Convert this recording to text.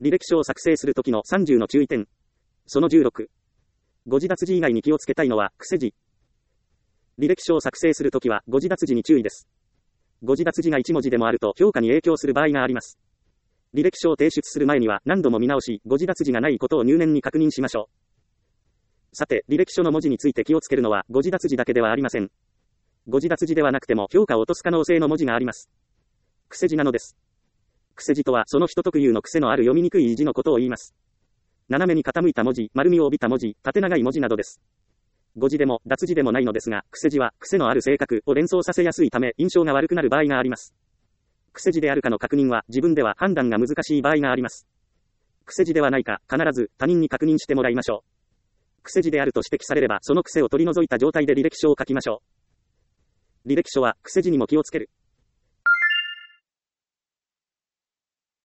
履歴書を作成するときの30の注意点。その16。誤字脱字以外に気をつけたいのは、癖字。履歴書を作成するときは、誤字脱字に注意です。誤字脱字が1文字でもあると評価に影響する場合があります。履歴書を提出する前には何度も見直し、誤字脱字がないことを入念に確認しましょう。さて、履歴書の文字について気をつけるのは、誤字脱字だけではありません。誤字脱字ではなくても評価を落とす可能性の文字があります。癖字なのです。癖字とは、その人特有の癖のある読みにくい字のことを言います。斜めに傾いた文字、丸みを帯びた文字、縦長い文字などです。誤字でも脱字でもないのですが、癖字は癖のある性格を連想させやすいため印象が悪くなる場合があります。癖字であるかの確認は自分では判断が難しい場合があります。癖字ではないか、必ず他人に確認してもらいましょう。癖字であると指摘されればその癖を取り除いた状態で履歴書を書きましょう。履歴書は癖字にも気をつける。